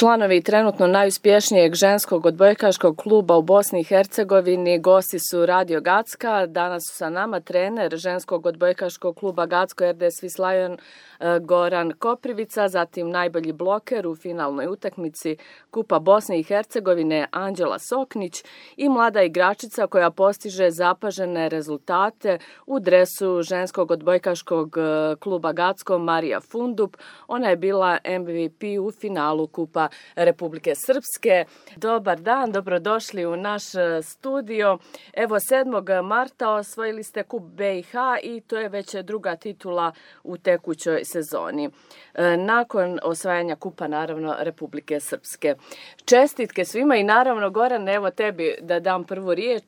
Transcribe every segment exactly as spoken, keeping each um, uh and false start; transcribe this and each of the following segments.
Članovi trenutno najuspješnijeg ženskog odbojkaškog kluba u Bosni i Hercegovini gosti su Radio Gacka. Danas su sa nama trener ženskog odbojkaškog kluba Gacko R D Swiss Lion Goran Koprivica, zatim najbolji bloker u finalnoj utakmici Kupa Bosne i Hercegovine Anđela Soknić i mlada igračica koja postiže zapažene rezultate u dresu ženskog odbojkaškog kluba Gacko Marija Fundup. Ona je bila M V P u finalu Kupa Republike Srpske. Dobar dan, dobrodošli u naš studio. Evo, sedmog marta osvojili ste Kup B i H i to je već druga titula u tekućoj sezoni. Nakon osvajanja Kupa, naravno, Republike Srpske. Čestitke svima i naravno, Goran, evo tebi da dam prvu riječ.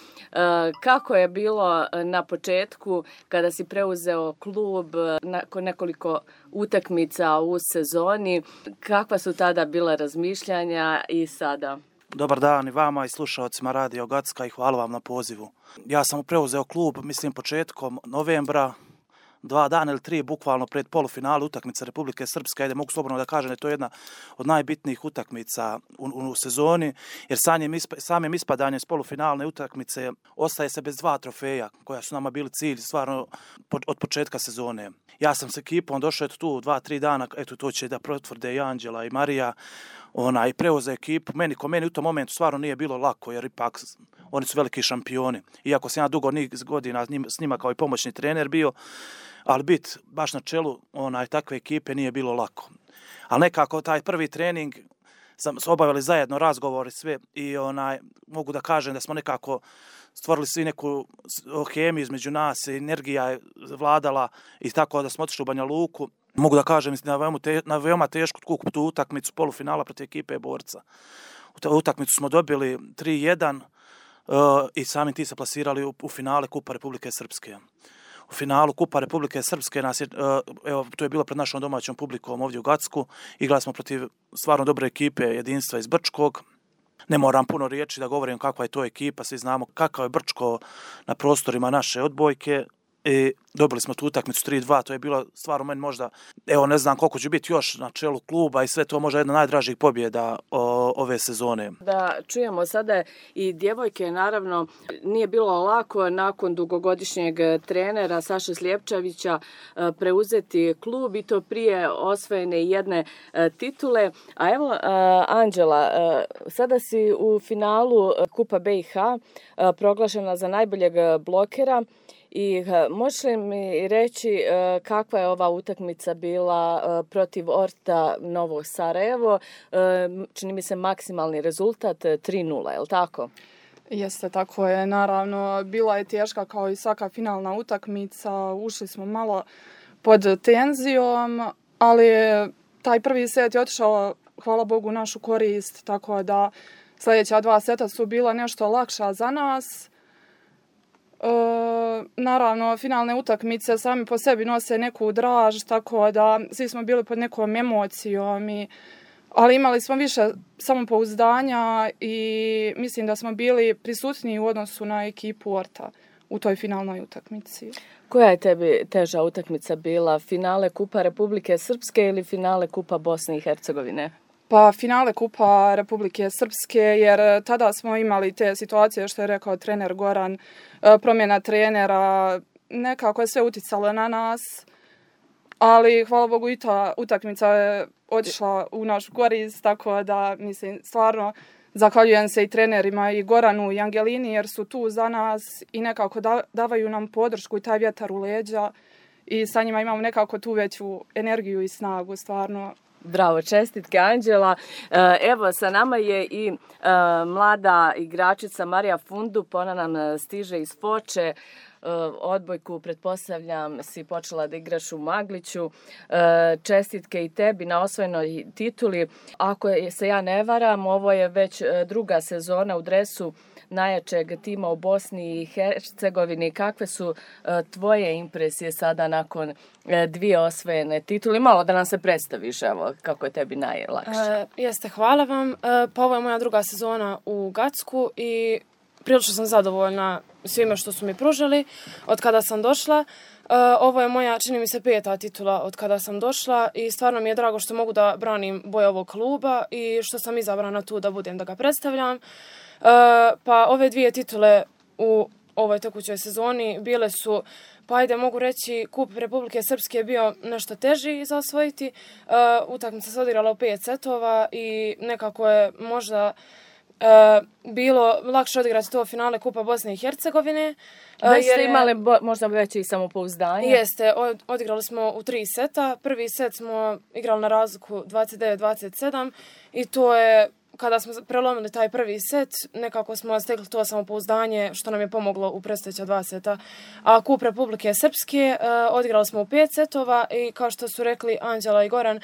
Kako je bilo na početku kada si preuzeo klub nakon nekoliko utakmica u sezoni? Kakva su tada bila razmišljanja i sada? Dobar dan i vama i slušalcima Radio Gacka i hvala vam na pozivu. Ja sam preuzeo klub, mislim, početkom novembra, dva dana ili tri bukvalno pred polufinale utakmice Republike Srpske. Ajde, mogu slobodno da kažem da je to jedna od najbitnijih utakmica u, u, u sezoni, jer samim, ispa, samim ispadanjem s polufinalne utakmice ostaje se bez dva trofeja koja su nama bili cilj stvarno od početka sezone. Ja sam s ekipom došao tu dva, tri dana, eto to će da potvrde i Anđela i Marija, ona i preuzeo ekipu. Meni, ko meni u tom momentu stvarno nije bilo lako, jer ipak oni su veliki šampioni. Iako sam ja dugo niz godina s njima kao i pomoćni trener bio, ali bit baš na čelu onaj, takve ekipe nije bilo lako. Ali nekako taj prvi trening sam obavili zajedno razgovori sve i onaj, mogu da kažem da smo nekako stvorili svi neku hemiju između nas, energija je vladala i tako da smo otišli u Banja Luku. Mogu da kažem na veoma, te, na veoma tešku tu utakmicu polufinala protiv ekipe Borca. U tu utakmicu smo dobili tri jedan uh, i samim ti se plasirali u, u finale Kupa Republike Srpske. U finalu Kupa Republike Srpske nas je, uh, evo, to je bilo pred našom domaćom publikom ovdje u Gacku. Igrali smo protiv stvarno dobre ekipe Jedinstva iz Brčkog. Ne moram puno riječi da govorim kakva je to ekipa, svi znamo kakav je Brčko na prostorima naše odbojke. I dobili smo tu utakmicu tri dva, to je bilo stvarno meni možda, evo ne znam koliko će biti još na čelu kluba i sve to možda jedna najdražih pobjeda o, ove sezone. Da čujemo sada i djevojke, naravno nije bilo lako nakon dugogodišnjeg trenera Saše Slijepčevića preuzeti klub i to prije osvojene jedne titule. A evo Anđela, sada si u finalu Kupa B i H proglašena za najboljeg blokera. I možeš li mi reći uh, kakva je ova utakmica bila uh, protiv Orta Novo Sarajevo? Uh, čini mi se maksimalni rezultat tri nula, je li tako? Jeste, tako je. Naravno, bila je teška kao i svaka finalna utakmica. Ušli smo malo pod tenzijom, ali taj prvi set je otišao, hvala Bogu, našu korist, tako da sljedeća dva seta su bila nešto lakša za nas. E, naravno, finalne utakmice sami po sebi nose neku draž, tako da svi smo bili pod nekom emocijom, i, ali imali smo više samopouzdanja i mislim da smo bili prisutniji u odnosu na ekipu Orta u toj finalnoj utakmici. Koja je tebi teža utakmica bila? Finale Kupa Republike Srpske ili finale Kupa Bosne i Hercegovine? Pa finale Kupa Republike Srpske, jer tada smo imali te situacije što je rekao trener Goran, promjena trenera, nekako je sve uticalo na nas, ali hvala Bogu i ta utakmica je otišla u našu korist, tako da mislim stvarno zahvaljujem se i trenerima i Goranu i Angelini jer su tu za nas i nekako da, davaju nam podršku i taj vjetar u leđa i sa njima imamo nekako tu veću energiju i snagu stvarno. Bravo, čestitke Anđela. Evo, sa nama je i uh, mlada igračica Marija Fundup, ona nam stiže iz Foče. Uh, odbojku, pretpostavljam, si počela da igraš u Magliću. Uh, čestitke i tebi na osvojenoj tituli. Ako se ja ne varam, ovo je već druga sezona u dresu najjačeg tima u Bosni i Hercegovini. Kakve su uh, tvoje impresije sada nakon uh, dvije osvojene titule? Malo da nam se predstaviš, evo, kako je tebi najlakše. Uh, jeste, hvala vam. Uh, pa ovo je moja druga sezona u Gacku i prilično sam zadovoljna svime što su mi pružili od kada sam došla. ovo je moja, čini mi se, peta titula od kada sam došla i stvarno mi je drago što mogu da branim boje ovog kluba i što sam izabrana tu da budem da ga predstavljam. Pa ove dvije titule u ovoj tekućoj sezoni bile su, pa ajde mogu reći, kup Republike Srpske je bio nešto teži za osvojiti. Utakmica se odigrala u pet setova i nekako je možda E, bilo lakše odigrati to finale Kupa Bosne i Hercegovine. Već ste imali bo, možda veće i samopouzdanje? Jeste, od, odigrali smo u tri seta. Prvi set smo igrali na razliku dvadeset devet dvadeset sedam i to je, kada smo prelomili taj prvi set, nekako smo stekli to samopouzdanje što nam je pomoglo u predstojeća dva seta. A Kup Republike Srpske e, odigrali smo u pet setova i kao što su rekli Anđela i Goran,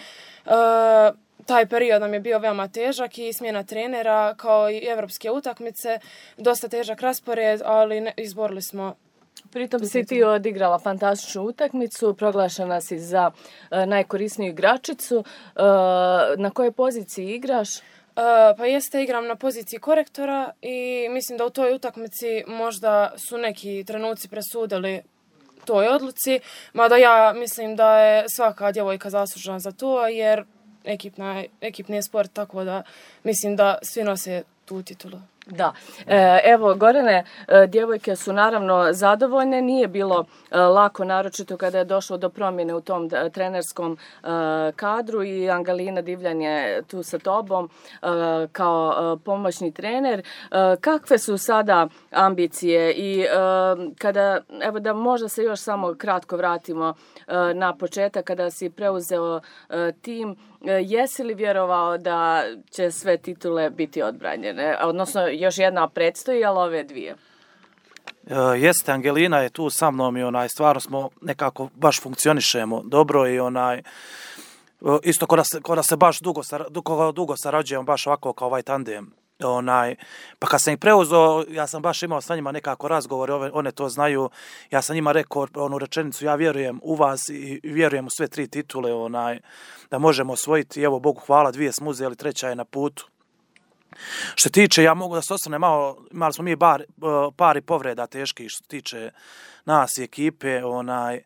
e, taj period nam je bio veoma težak i smjena trenera kao i evropske utakmice, dosta težak raspored, ali ne, izborili smo. Pritom si ti odigrala fantastičnu utakmicu, proglašena si za uh, najkorisniju igračicu. Uh, na kojoj poziciji igraš? Uh, pa jeste, igram na poziciji korektora i mislim da u toj utakmici možda su neki trenuci presudili toj odluci, mada ja mislim da je svaka djevojka zaslužena za to, jer Ekipna, ekipni je sport, tako da mislim da svi nose tu titulu. Da. E, evo, Gorane, e, djevojke su naravno zadovoljne. Nije bilo e, lako, naročito kada je došlo do promjene u tom e, trenerskom e, kadru i Angelina Divljan je tu sa tobom e, kao e, pomoćni trener. E, kakve su sada ambicije i e, kada, evo da možda se još samo kratko vratimo e, na početak kada si preuzeo e, tim, jesi li vjerovao da će sve titule biti odbranjene? Odnosno, još jedna predstoji, ali ove dvije. E, jeste, Angelina je tu sa mnom i onaj, stvarno smo nekako baš funkcionišemo dobro i onaj, isto ko da se, ko da se baš dugo, dugo, dugo sarađujemo, baš ovako kao ovaj tandem. Onaj, pa kad sam ih preuzeo, ja sam baš imao sa njima nekako razgovor, ove, one to znaju, ja sam njima rekao onu rečenicu, ja vjerujem u vas i vjerujem u sve tri titule, onaj, da možemo osvojiti, evo Bogu hvala, dvije smo uzeli, treća je na putu. Što se tiče, ja mogu da se osvrnem malo, imali smo mi bar, par i povreda teških što se tiče nas i ekipe, onaj,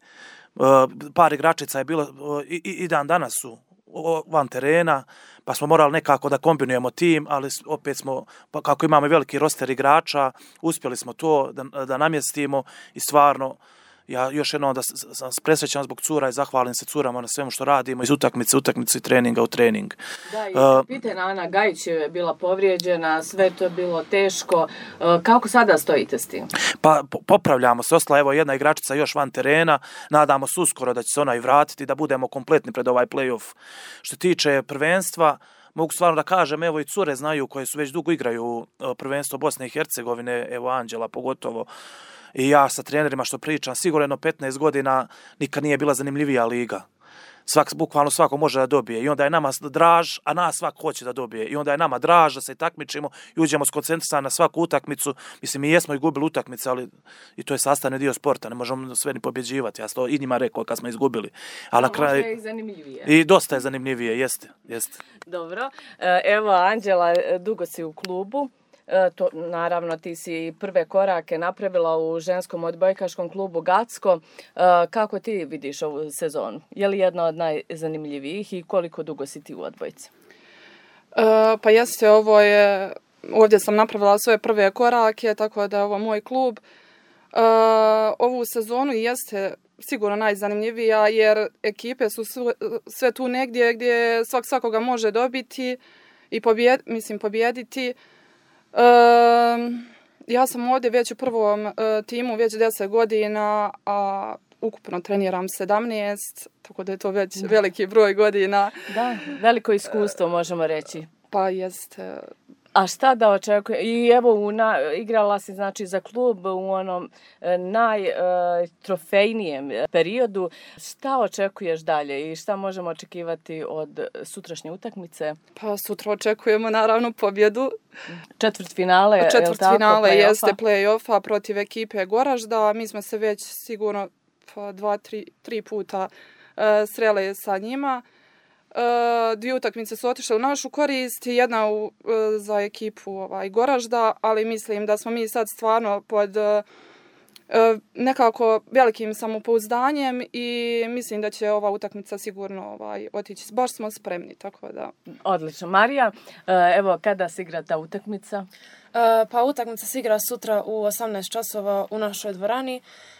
par igračica je bilo i, i, i dan danas su van terena, pa smo morali nekako da kombinujemo tim, ali opet smo, kako imamo veliki roster igrača, uspjeli smo to da, da namjestimo i stvarno, ja još jednom da sam presrećan zbog cura i zahvalim se curama na svemu što radimo iz utakmice, utakmice i treninga u trening. Da, i kapiten Ana Gajić je bila povrijeđena, sve to je bilo teško. Kako sada stojite s tim? Pa popravljamo se, ostala evo jedna igračica još van terena, nadamo se uskoro da će se ona i vratiti, da budemo kompletni pred ovaj play-off. Što tiče prvenstva, mogu stvarno da kažem, evo i cure znaju koje su već dugo igraju prvenstvo Bosne i Hercegovine, evo Anđela pogotovo, i ja sa trenerima što pričam, sigurno petnaest godina nikad nije bila zanimljivija liga. Svak, bukvalno svako može da dobije i onda je nama draž, a nas svak hoće da dobije. I onda je nama draž da se takmičimo i uđemo skoncentrisani na svaku utakmicu. Mislim, mi jesmo i gubili utakmice, ali i to je sastavni dio sporta, ne možemo sve ni pobjeđivati. Ja sam to i njima rekao kad smo izgubili. Ali na kraju je i zanimljivije. I dosta je zanimljivije, jeste, jeste. Dobro. Evo, Anđela, dugo si u klubu. E, to, naravno, ti si prve korake napravila u ženskom odbojkaškom klubu Gacko. E, kako ti vidiš ovu sezonu? Je li jedna od najzanimljivijih i koliko dugo si ti u odbojci? E, pa jeste, ovo je, ovdje sam napravila svoje prve korake, tako da je ovo moj klub. E, ovu sezonu jeste sigurno najzanimljivija jer ekipe su sve, sve tu negdje gdje svak svakoga može dobiti i pobjed, mislim, pobjediti. Uh, ja sam ovdje već u prvom uh, timu već deset godina, a ukupno treniram sedamnaest, tako da je to već veliki broj godina. Da, veliko iskustvo možemo reći. Pa jeste. A šta da očekuje? I evo, una, igrala si znači za klub u onom najtrofejnijem e, periodu. Šta očekuješ dalje i šta možemo očekivati od sutrašnje utakmice? Pa sutra očekujemo naravno pobjedu. Četvrtfinale, je li tako? Četvrtfinale jeste play-offa protiv ekipe Goražda. Mi smo se već sigurno pa, dva, tri, tri puta uh, sreli sa njima. Uh, dvije utakmice su otišle u našu korist, jedna u, uh, za ekipu ovaj, Goražda, ali mislim da smo mi sad stvarno pod uh, nekako velikim samopouzdanjem i mislim da će ova utakmica sigurno ovaj, otići. Baš smo spremni, tako da. Odlično. Marija, evo kada se igra ta utakmica? Pa utakmica se igra sutra u osamnaest časova u našoj dvorani,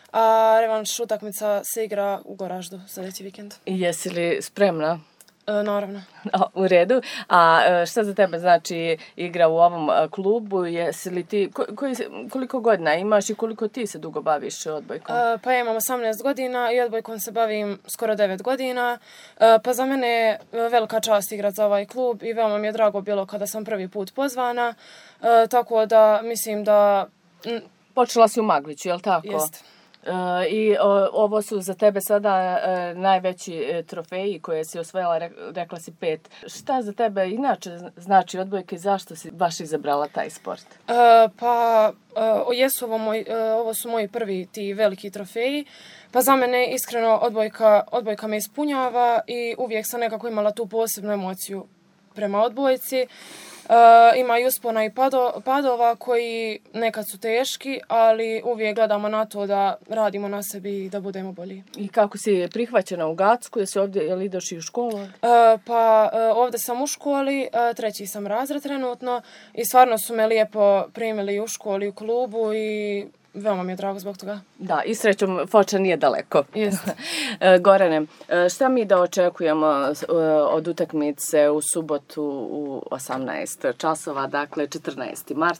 a revanš utakmica se igra u Goraždu sljedeći vikend. I jesi li spremna? E, naravno. U redu. A šta za tebe znači igra u ovom klubu? Jesi li ti, koji, koliko godina imaš i koliko ti se dugo baviš odbojkom? E, pa ja imam osamnaest godina i odbojkom se bavim skoro devet godina. E, pa za mene je velika čast igrati za ovaj klub i veoma mi je drago bilo kada sam prvi put pozvana. E, tako da mislim da... Počela si u Magliću, je li tako? Jeste. Uh, I o, ovo su za tebe sada uh, najveći uh, trofeji koje si osvojila, re, rekla si pet. Šta za tebe inače znači odbojka i zašto si baš izabrala taj sport? Uh, pa uh, jesu ovo, moj, uh, ovo su moji prvi ti veliki trofeji. Pa za mene iskreno odbojka, odbojka me ispunjava i uvijek sam nekako imala tu posebnu emociju prema odbojci. Uh, ima i uspona i pado, padova koji nekad su teški, ali uvijek gledamo na to da radimo na sebi i da budemo bolji. I kako si prihvaćena u Gacku? Jesi ovdje, je li ideš i u školu? Uh, pa uh, ovdje sam u školi, uh, treći sam razred trenutno i stvarno su me lijepo primili u školi, u klubu i veoma mi je drago zbog toga. Da, i srećom Foča nije daleko. Jeste. Gorane, šta mi da očekujemo od utakmice u subotu u osamnaest časova, dakle četrnaesti mart?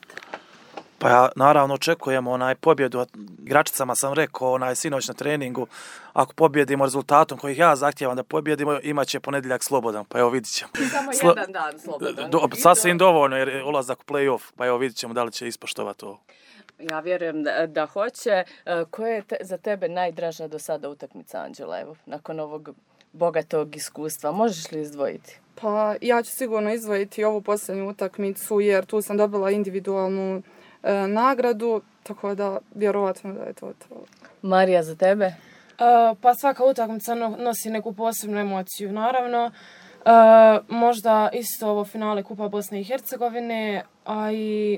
Pa ja naravno očekujemo onaj pobjedu. Igračicama sam rekao onaj sinoć na treningu, ako pobjedimo rezultatom kojih ja zahtijevam da pobjedimo, imat će ponedjeljak slobodan, pa evo vidit ćemo. Samo Slo... jedan dan slobodan. Do, sasvim dovoljno jer je ulazak u play-off, pa evo vidit ćemo da li će ispoštovati ovo. Ja vjerujem da, da hoće. Koja je te, za tebe najdraža do sada utakmica, Anđela, evo, nakon ovog bogatog iskustva? Možeš li izdvojiti? Pa ja ću sigurno izdvojiti ovu posljednju utakmicu jer tu sam dobila individualnu e, nagradu, tako da vjerovatno da je to to. Marija, za tebe? Uh, pa svaka utakmica no, nosi neku posebnu emociju, naravno. Uh, možda isto ovo finale Kupa Bosne i Hercegovine, a i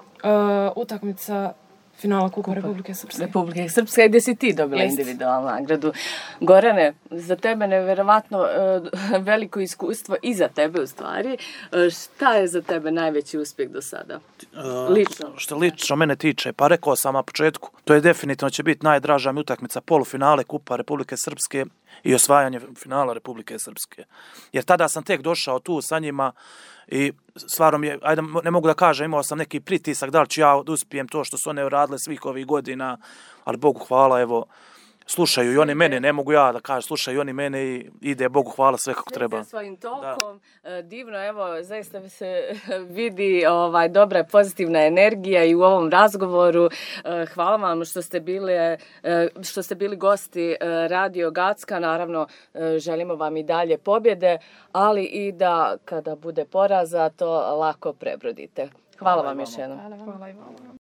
Uh, utakmica finala Kupa, Kupa Republike Srpske. Republike Srpske, gdje si ti dobila Jest. individualnu nagradu. Gorane, za tebe nevjerovatno uh, veliko iskustvo i za tebe u stvari. Uh, šta je za tebe najveći uspjeh do sada? Uh, lično. Što lično mene tiče, pa rekao sam na početku, to je definitivno će biti najdraža mi utakmica polufinale Kupa Republike Srpske i osvajanje finala Republike Srpske. Jer tada sam tek došao tu sa njima i stvarno mi je, ajde, ne mogu da kažem, imao sam neki pritisak da li ću ja uspijem to što su one uradile svih ovih godina, ali Bogu hvala, evo, slušaju i oni mene, ne mogu ja da kažem, slušaju oni mene i ide Bogu hvala sve kako treba. Sve svojim tokom, da. Divno, evo, zaista se vidi ovaj, dobra pozitivna energija i u ovom razgovoru. Hvala vam što ste bili, što ste bili gosti Radio Gacka, naravno želimo vam i dalje pobjede, ali i da kada bude poraza to lako prebrodite. Hvala, hvala vam još jednom. Hvala vam.